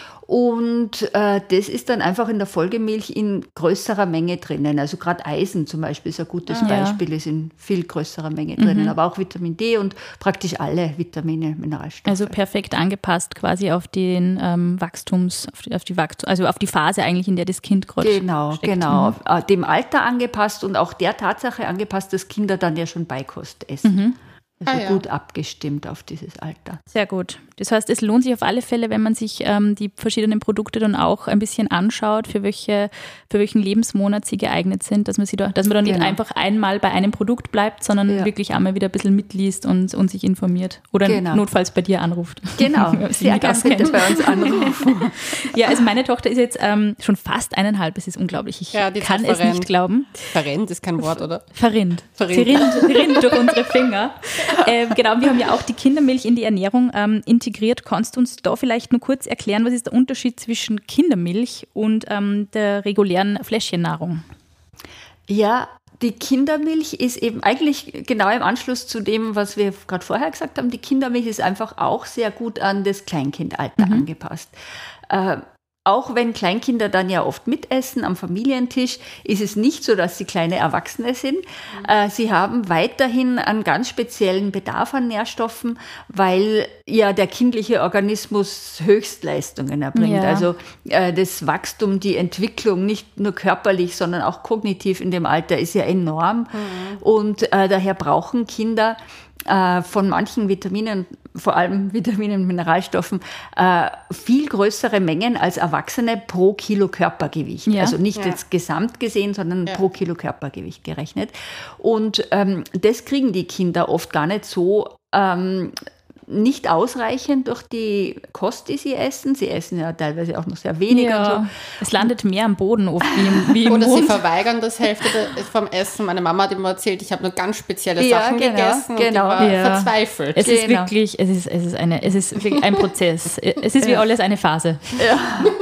Speaker 3: Und äh, das ist dann einfach in der Folgemilch in größerer Menge drinnen. Also gerade Eisen zum Beispiel ist ein gutes ah, Beispiel, ja. ist in viel größerer Menge drinnen. Mhm. Aber auch Vitamin D und praktisch alle Vitamine, Mineralstoffe.
Speaker 2: Also perfekt angepasst quasi auf den ähm, Wachstums, auf die, auf die Wachstum, also auf die Phase eigentlich, in der das Kind gerade
Speaker 3: Genau,
Speaker 2: steckt.
Speaker 3: genau. Mhm. Dem Alter angepasst und auch der Tatsache angepasst, dass Kinder dann ja schon Beikost essen. Mhm. Also ah, ja. gut abgestimmt auf dieses Alter.
Speaker 2: Sehr gut. Das heißt, es lohnt sich auf alle Fälle, wenn man sich ähm, die verschiedenen Produkte dann auch ein bisschen anschaut, für welche, für welchen Lebensmonat sie geeignet sind, dass man, sie da, dass man dann genau. nicht einfach einmal bei einem Produkt bleibt, sondern ja. wirklich einmal wieder ein bisschen mitliest und, und sich informiert. Oder
Speaker 3: genau.
Speaker 2: notfalls bei dir anruft.
Speaker 3: Genau, sehr gerne bitte bei uns anrufen.
Speaker 2: Ja, also meine Tochter ist jetzt ähm, schon fast eineinhalb, es ist unglaublich. Ich ja, kann es nicht glauben.
Speaker 1: Verrennt ist kein Wort, oder?
Speaker 2: Verrinnt.
Speaker 1: Verrinnt.
Speaker 2: Sie rinnt, sie rinnt durch unsere Finger. Ähm, genau, wir haben ja auch die Kindermilch in die Ernährung ähm, integriert. Kannst du uns da vielleicht nur kurz erklären, was ist der Unterschied zwischen Kindermilch und ähm, der regulären Fläschchennahrung?
Speaker 3: Ja, die Kindermilch ist eben eigentlich genau im Anschluss zu dem, was wir gerade vorher gesagt haben. Die Kindermilch ist einfach auch sehr gut an das Kleinkindalter mhm. angepasst. Äh, Auch wenn Kleinkinder dann ja oft mitessen am Familientisch, ist es nicht so, dass sie kleine Erwachsene sind. Mhm. Äh, sie haben weiterhin einen ganz speziellen Bedarf an Nährstoffen, weil ja der kindliche Organismus Höchstleistungen erbringt. Ja. Also äh, das Wachstum, die Entwicklung, nicht nur körperlich, sondern auch kognitiv in dem Alter ist ja enorm. Mhm. Und äh, daher brauchen Kinder äh, von manchen Vitaminen, vor allem Vitaminen und Mineralstoffen, äh, viel größere Mengen als Erwachsene pro Kilo Körpergewicht. Ja. Also nicht ja. jetzt gesamt gesehen, sondern ja. pro Kilo Körpergewicht gerechnet. Und ähm, das kriegen die Kinder oft gar nicht so ähm, nicht ausreichend durch die Kost, die sie essen. Sie essen ja teilweise auch noch sehr wenig.
Speaker 2: Ja,
Speaker 3: und so.
Speaker 2: Es landet mehr am Boden oft wie im, wie im
Speaker 1: Oder
Speaker 2: Mund.
Speaker 1: sie verweigern das Hälfte vom Essen. Meine Mama hat immer erzählt, ich habe nur ganz spezielle
Speaker 3: ja,
Speaker 1: Sachen
Speaker 3: genau,
Speaker 1: gegessen
Speaker 3: genau.
Speaker 1: und die war
Speaker 2: ja.
Speaker 1: verzweifelt.
Speaker 2: Es
Speaker 3: genau.
Speaker 2: ist wirklich, es ist, es ist, eine, es ist wirklich ein Prozess. Es ist wie ja. alles eine Phase.
Speaker 3: Ja.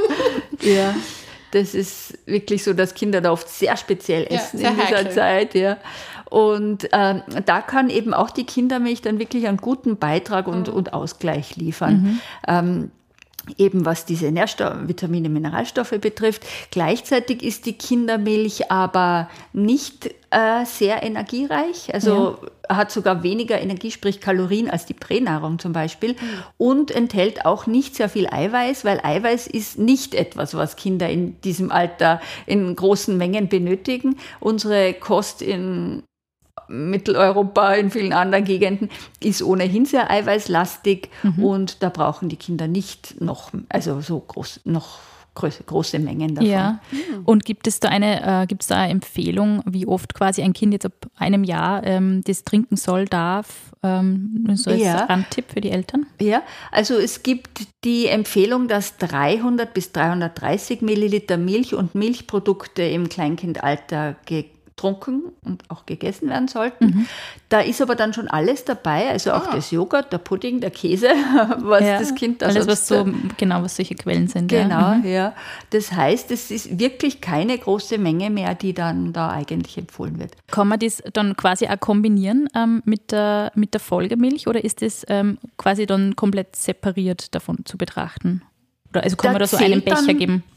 Speaker 3: ja. Das ist wirklich so, dass Kinder da oft sehr speziell essen ja, sehr in dieser heikel. Zeit. Ja. Und ähm, da kann eben auch die Kindermilch dann wirklich einen guten Beitrag und, mhm. und Ausgleich liefern. Mhm. Ähm, eben was diese Nährstoffe, Vitamine, Mineralstoffe betrifft. Gleichzeitig ist die Kindermilch aber nicht äh, sehr energiereich, also ja. hat sogar weniger Energie, sprich Kalorien als die Pränahrung zum Beispiel, mhm. und enthält auch nicht sehr viel Eiweiß, weil Eiweiß ist nicht etwas, was Kinder in diesem Alter in großen Mengen benötigen. Unsere Kost in Mitteleuropa, in vielen anderen Gegenden, ist ohnehin sehr eiweißlastig mhm. und da brauchen die Kinder nicht noch, also so groß, noch große, große Mengen davon.
Speaker 2: Ja. Und gibt es da eine, äh, gibt es da eine Empfehlung, wie oft quasi ein Kind jetzt ab einem Jahr ähm, das trinken soll, darf? Ähm, so als ja. Randtipp für die Eltern?
Speaker 3: Ja, also es gibt die Empfehlung, dass dreihundert bis dreihundertdreißig Milliliter Milch und Milchprodukte im Kleinkindalter ge- getrunken und auch gegessen werden sollten. Mhm. Da ist aber dann schon alles dabei, also auch ah. das Joghurt, der Pudding, der Käse, was ja, das Kind da
Speaker 2: alles, was so, genau, was solche Quellen sind.
Speaker 3: Genau,
Speaker 2: ja. Mhm.
Speaker 3: ja. Das heißt, es ist wirklich keine große Menge mehr, die dann da eigentlich empfohlen wird.
Speaker 2: Kann man das dann quasi auch kombinieren ähm, mit, der, mit der Folgemilch oder ist das ähm, quasi dann komplett separiert davon zu betrachten? Oder also kann da man da so einen Becher
Speaker 3: dann,
Speaker 2: geben?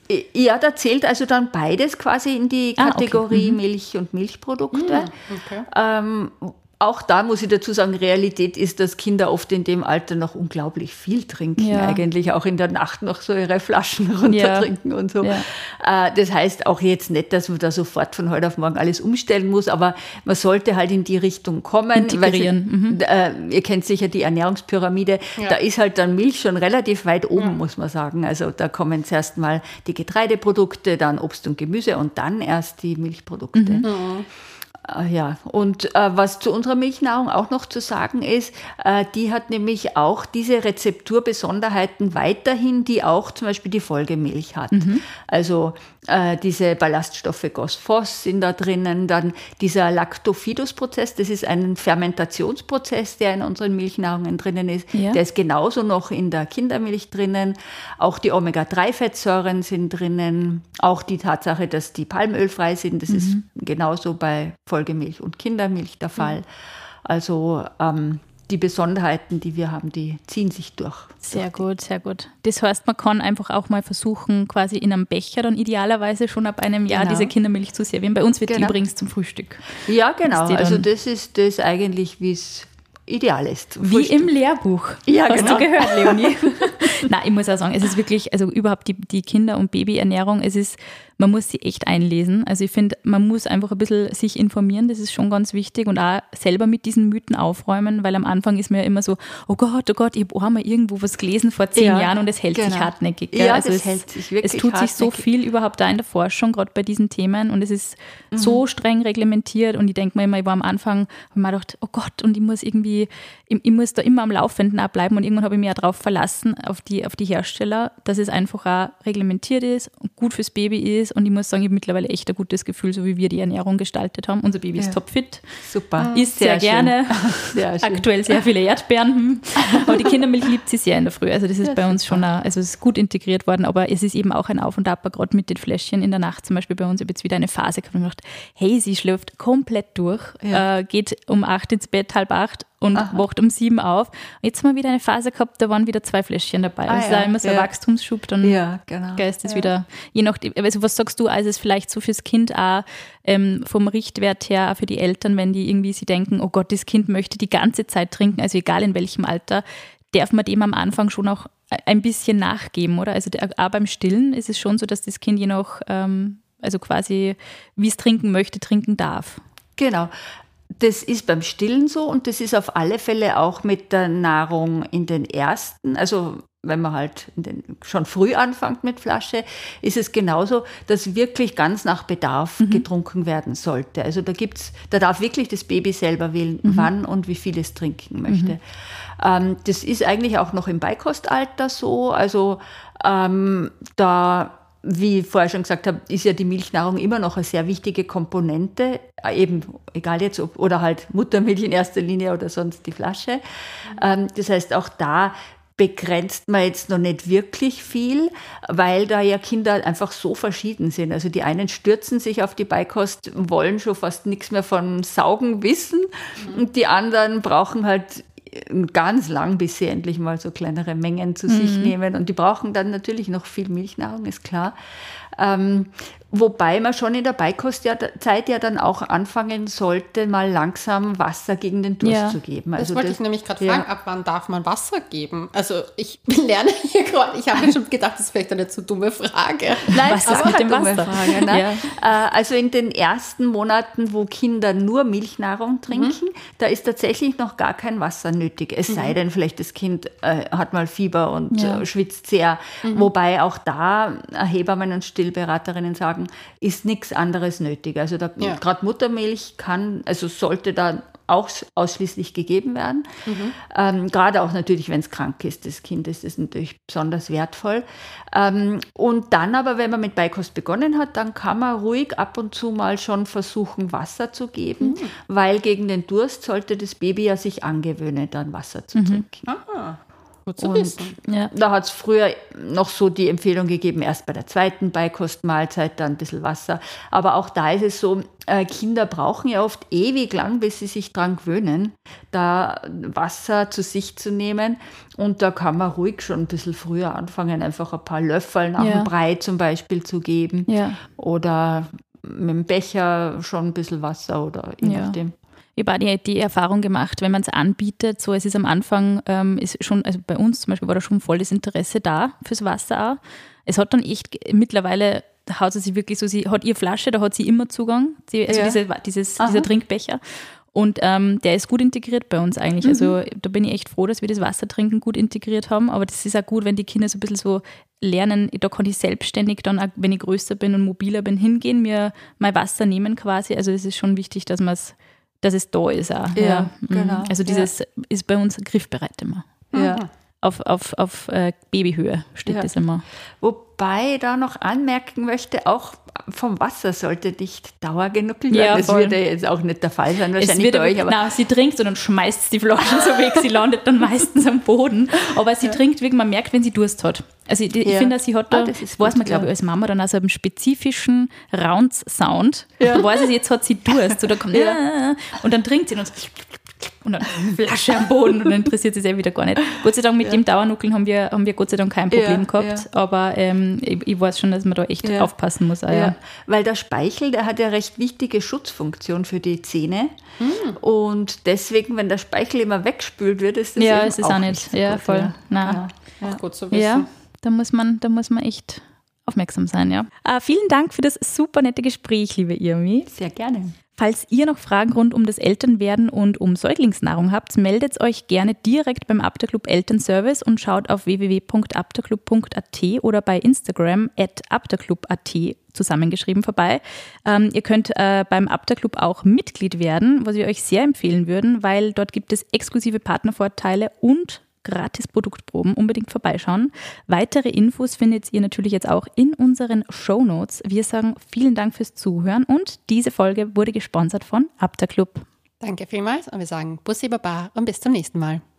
Speaker 3: Ja, da zählt also dann beides quasi in die Kategorie
Speaker 2: ah, okay. mhm.
Speaker 3: Milch und Milchprodukte.
Speaker 1: Mhm. Okay.
Speaker 3: Ähm, Auch da muss ich dazu sagen, Realität ist, dass Kinder oft in dem Alter noch unglaublich viel trinken,
Speaker 2: ja.
Speaker 3: eigentlich auch in der Nacht noch so ihre Flaschen runtertrinken ja. und so. Ja. Das heißt auch jetzt nicht, dass man da sofort von heute auf morgen alles umstellen muss, aber man sollte halt in die Richtung kommen.
Speaker 2: Integrieren.
Speaker 3: Weil, mhm. äh, ihr kennt sicher die Ernährungspyramide, ja. da ist halt dann Milch schon relativ weit oben, ja. muss man sagen. Also da kommen zuerst mal die Getreideprodukte, dann Obst und Gemüse und dann erst die Milchprodukte. Mhm. Ja, und äh, was zu unserer Milchnahrung auch noch zu sagen ist, äh, die hat nämlich auch diese Rezepturbesonderheiten weiterhin, die auch zum Beispiel die Folgemilch hat. Mhm. Also äh, diese Ballaststoffe G O S, P H O S sind da drinnen, dann dieser Lactofidus-Prozess, das ist ein Fermentationsprozess, der in unseren Milchnahrungen drinnen ist. Ja. Der ist genauso noch in der Kindermilch drinnen. Auch die Omega drei Fettsäuren sind drinnen. Auch die Tatsache, dass die palmölfrei sind, das mhm. ist genauso bei Folgemilch und Kindermilch der Fall. Also ähm, die Besonderheiten, die wir haben, die ziehen sich durch.
Speaker 2: Sehr gut, sehr gut. Das heißt, man kann einfach auch mal versuchen, quasi in einem Becher dann idealerweise schon ab einem Jahr genau. diese Kindermilch zu servieren. Bei uns wird genau. die übrigens zum Frühstück.
Speaker 3: Ja, genau. Also das ist das eigentlich, wie es ideal ist.
Speaker 2: Wie Frühstück. Im Lehrbuch.
Speaker 3: Ja,
Speaker 2: Hast
Speaker 3: genau.
Speaker 2: du gehört, Leonie? Nein, ich muss auch sagen, es ist wirklich, also überhaupt die, die Kinder- und Babyernährung, es ist, man muss sie echt einlesen. Also ich finde, man muss einfach ein bisschen sich informieren, das ist schon ganz wichtig und auch selber mit diesen Mythen aufräumen, weil am Anfang ist mir ja immer so, oh Gott, oh Gott, ich habe auch mal irgendwo was gelesen vor zehn
Speaker 3: ja,
Speaker 2: Jahren und es hält
Speaker 3: genau.
Speaker 2: sich hartnäckig. Gell?
Speaker 3: Ja,
Speaker 2: also
Speaker 3: das
Speaker 2: es,
Speaker 3: hält sich wirklich
Speaker 2: Es tut
Speaker 3: hartnäckig.
Speaker 2: sich so viel überhaupt da in der Forschung, gerade bei diesen Themen und es ist mhm. so streng reglementiert und ich denke mir immer, ich war am Anfang, habe mir gedacht, oh Gott, und ich muss irgendwie, ich, ich muss da immer am Laufenden abbleiben und irgendwann habe ich mich ja darauf verlassen, auf die, auf die Hersteller, dass es einfach auch reglementiert ist und gut fürs Baby ist und ich muss sagen, ich habe mittlerweile echt ein gutes Gefühl, so wie wir die Ernährung gestaltet haben. Unser Baby ist ja. topfit.
Speaker 3: Super.
Speaker 2: Isst sehr, sehr gerne. Sehr Aktuell sehr viele Erdbeeren. Aber die Kindermilch liebt sie sehr in der Früh. Also das ist ja, bei uns super. schon, ein, also es ist gut integriert worden, aber es ist eben auch ein Auf und Ab, gerade mit den Fläschchen in der Nacht zum Beispiel bei uns. Ich habe jetzt wieder eine Phase gehabt und gedacht, hey, sie schläft komplett durch, ja. äh, geht um acht ins Bett, halb acht und Aha. wacht um sieben auf. Jetzt haben wir wieder eine Phase gehabt, da waren wieder zwei Fläschchen dabei. Ah, also ja. da immer so ein ja. Wachstumsschub, dann
Speaker 3: ja, genau.
Speaker 2: ist es
Speaker 3: ja.
Speaker 2: wieder, je nachdem, also was sagst du, also ist es vielleicht so fürs Kind auch ähm, vom Richtwert her, auch für die Eltern, wenn die irgendwie sie denken, oh Gott, das Kind möchte die ganze Zeit trinken, also egal in welchem Alter, darf man dem am Anfang schon auch ein bisschen nachgeben, oder? Also der, auch beim Stillen ist es schon so, dass das Kind je noch, ähm, also quasi, wie es trinken möchte, trinken darf.
Speaker 3: Genau. Das ist beim Stillen so und das ist auf alle Fälle auch mit der Nahrung in den ersten, also wenn man halt in den, schon früh anfängt mit Flasche, ist es genauso, dass wirklich ganz nach Bedarf mhm. getrunken werden sollte. Also da gibt's, da darf wirklich das Baby selber wählen, mhm. wann und wie viel es trinken möchte. Mhm. Ähm, das ist eigentlich auch noch im Beikostalter so, also ähm, da wie ich vorher schon gesagt habe, ist ja die Milchnahrung immer noch eine sehr wichtige Komponente, eben egal jetzt ob, oder halt Muttermilch in erster Linie oder sonst die Flasche. Mhm. Das heißt, auch da begrenzt man jetzt noch nicht wirklich viel, weil da ja Kinder einfach so verschieden sind. Also die einen stürzen sich auf die Beikost, wollen schon fast nichts mehr von Saugen wissen mhm. und die anderen brauchen halt ganz lang, bis sie endlich mal so kleinere Mengen zu mhm. sich nehmen. Und die brauchen dann natürlich noch viel Milchnahrung, ist klar. Ähm, wobei man schon in der Beikostzeit ja dann auch anfangen sollte, mal langsam Wasser gegen den Durst
Speaker 1: ja.
Speaker 3: zu geben.
Speaker 1: Also das wollte das, ich nämlich gerade
Speaker 3: ja.
Speaker 1: fragen, ab wann darf man Wasser geben? Also ich lerne hier gerade, ich habe mir schon gedacht, das ist vielleicht eine zu dumme Frage.
Speaker 3: Nein,
Speaker 2: was ist mit dem Wasser?
Speaker 3: Frage, ne? ja. Also in den ersten Monaten, wo Kinder nur Milchnahrung trinken, mhm. da ist tatsächlich noch gar kein Wasser nötig. Es mhm. sei denn, vielleicht das Kind äh, hat mal Fieber und ja. äh, schwitzt sehr. Mhm. Wobei auch da Hebammen und Stillberaterinnen sagen, ist nichts anderes nötig. Also ja. gerade Muttermilch kann, also sollte da auch ausschließlich gegeben werden. Mhm. Ähm, gerade auch natürlich, wenn es krank ist, das Kind ist das natürlich besonders wertvoll. Ähm, und dann aber, wenn man mit Beikost begonnen hat, dann kann man ruhig ab und zu mal schon versuchen, Wasser zu geben, mhm. weil gegen den Durst sollte das Baby ja sich angewöhnen, dann Wasser zu mhm. trinken.
Speaker 1: Aha. Gut zu
Speaker 3: und
Speaker 1: wissen.
Speaker 2: Ja.
Speaker 3: Da hat es früher noch so die Empfehlung gegeben, erst bei der zweiten Beikostmahlzeit, dann ein bisschen Wasser. Aber auch da ist es so, äh, Kinder brauchen ja oft ewig lang, bis sie sich dran gewöhnen, da Wasser zu sich zu nehmen. Und da kann man ruhig schon ein bisschen früher anfangen, einfach ein paar Löffel nach
Speaker 2: Ja.
Speaker 3: dem Brei zum Beispiel zu geben.
Speaker 2: Ja.
Speaker 3: Oder mit dem Becher schon ein bisschen Wasser oder je
Speaker 2: Ja.
Speaker 3: nachdem.
Speaker 2: Ich habe auch die, die Erfahrung gemacht, wenn man es anbietet, so es ist am Anfang, ähm, ist schon, also bei uns zum Beispiel war da schon voll das Interesse da fürs Wasser auch. Es hat dann echt, mittlerweile haut sie sich wirklich so, sie hat ihre Flasche, da hat sie immer Zugang, sie, also
Speaker 3: Ja.
Speaker 2: diese, dieses, dieser Trinkbecher. Und ähm, der ist gut integriert bei uns eigentlich. Also da bin ich echt froh, dass wir das Wassertrinken gut integriert haben. Aber das ist auch gut, wenn die Kinder so ein bisschen so lernen, da kann ich selbstständig dann, auch wenn ich größer bin und mobiler bin, hingehen, mir mein Wasser nehmen quasi. Also es ist schon wichtig, dass man es dass es da ist auch.
Speaker 3: Ja,
Speaker 2: Mhm.
Speaker 3: genau.
Speaker 2: Also dieses ist bei uns griffbereit immer.
Speaker 3: Ja.
Speaker 2: Auf, auf, auf äh, Babyhöhe steht
Speaker 3: Ja.
Speaker 2: das immer.
Speaker 3: Wobei ich da noch anmerken möchte, auch vom Wasser sollte nicht dauergenuckelt
Speaker 2: Ja,
Speaker 3: werden. Das
Speaker 2: voll.
Speaker 3: wird ja jetzt auch nicht der Fall sein,
Speaker 2: Es
Speaker 3: wahrscheinlich
Speaker 2: wird
Speaker 3: bei euch. Aber
Speaker 2: nein, sie trinkt und dann schmeißt sie die Flaschen so weg. Sie landet dann meistens am Boden. Aber sie trinkt wirklich, man merkt, wenn sie Durst hat. Also ich, ich
Speaker 3: Ja.
Speaker 2: finde, sie hat da,
Speaker 3: Ah,
Speaker 2: das,
Speaker 3: das ist
Speaker 2: weiß
Speaker 3: gut,
Speaker 2: man, glaube ich,
Speaker 3: ja.
Speaker 2: als Mama dann also einen spezifischen Rounds-Sound. Da weiß sie, jetzt hat sie Durst. Oder kommt,
Speaker 3: Ja.
Speaker 2: und dann trinkt sie und, und dann Flasche am Boden und dann interessiert sie sich eh wieder gar nicht. Gott sei Dank mit dem Dauernuckeln haben wir, haben wir Gott sei Dank kein Problem
Speaker 3: Ja,
Speaker 2: gehabt. Aber ähm, ich, ich weiß schon, dass man da echt
Speaker 3: Ja.
Speaker 2: aufpassen muss. Auch, ja.
Speaker 3: Ja, weil der Speichel, der hat ja recht wichtige Schutzfunktion für die Zähne. Und deswegen, wenn der Speichel immer wegspült wird, ist das
Speaker 2: Ja,
Speaker 3: eben
Speaker 2: es ist
Speaker 3: auch
Speaker 2: auch nicht.
Speaker 3: nicht so
Speaker 2: Ja,
Speaker 3: gut,
Speaker 2: voll.
Speaker 3: Ja.
Speaker 2: Nein.
Speaker 3: Ja.
Speaker 1: Auch gut zu wissen.
Speaker 2: Ja, da muss man, da muss man echt aufmerksam sein, ja. Äh, vielen Dank für das super nette Gespräch, liebe Irmi.
Speaker 3: Sehr gerne.
Speaker 2: Falls ihr noch Fragen rund um das Elternwerden und um Säuglingsnahrung habt, meldet euch gerne direkt beim Apterclub Elternservice und schaut auf w w w punkt apterclub punkt a t oder bei Instagram at apterclub punkt a t zusammengeschrieben vorbei. Ähm, ihr könnt äh, beim Apterclub auch Mitglied werden, was wir euch sehr empfehlen würden, weil dort gibt es exklusive Partnervorteile und gratis Produktproben, unbedingt vorbeischauen. Weitere Infos findet ihr natürlich jetzt auch in unseren Shownotes. Wir sagen vielen Dank fürs Zuhören und diese Folge wurde gesponsert von Apterclub.
Speaker 1: Danke vielmals und wir sagen Bussi Baba und bis zum nächsten Mal.